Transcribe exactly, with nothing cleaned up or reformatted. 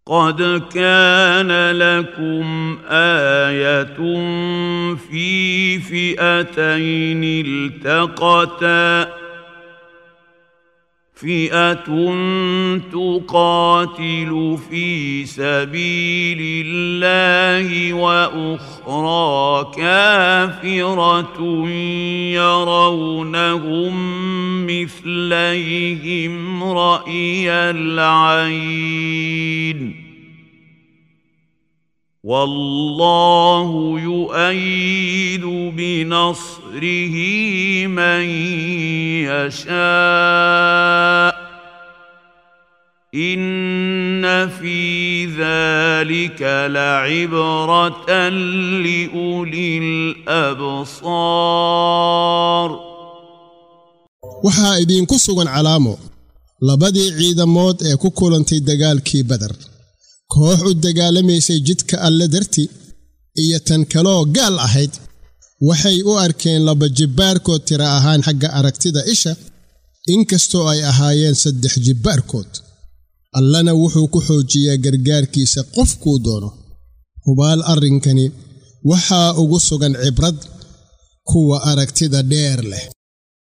قد كان لكم آية في فئتين التقتا فئة تقاتل في سبيل الله وأخرى كافرة يرونهم مثليهم رأي العين والله يؤيد بنصره من يشاء إن في ذلك لعبرة لأولي الأبصار. waxaa idinku sugan calaamo labadii ciidamood ee ku kulantay dagaalkii Badar, koox u dagaalamaysay jidka Alle dartii iyo tan kaloo gaal ahayd, waxay u arkeen laba jibbaarkood tira ahaan xagga aragtida isha, inkastoo ay ahaayeen saddex jibbaarkood. Allana wuxuu ku xoojiyaa gargaarkiisa qofkuu doono. hubaal arrinkani waxaa ugu sugan cibrad kuwa aragtida dheer leh.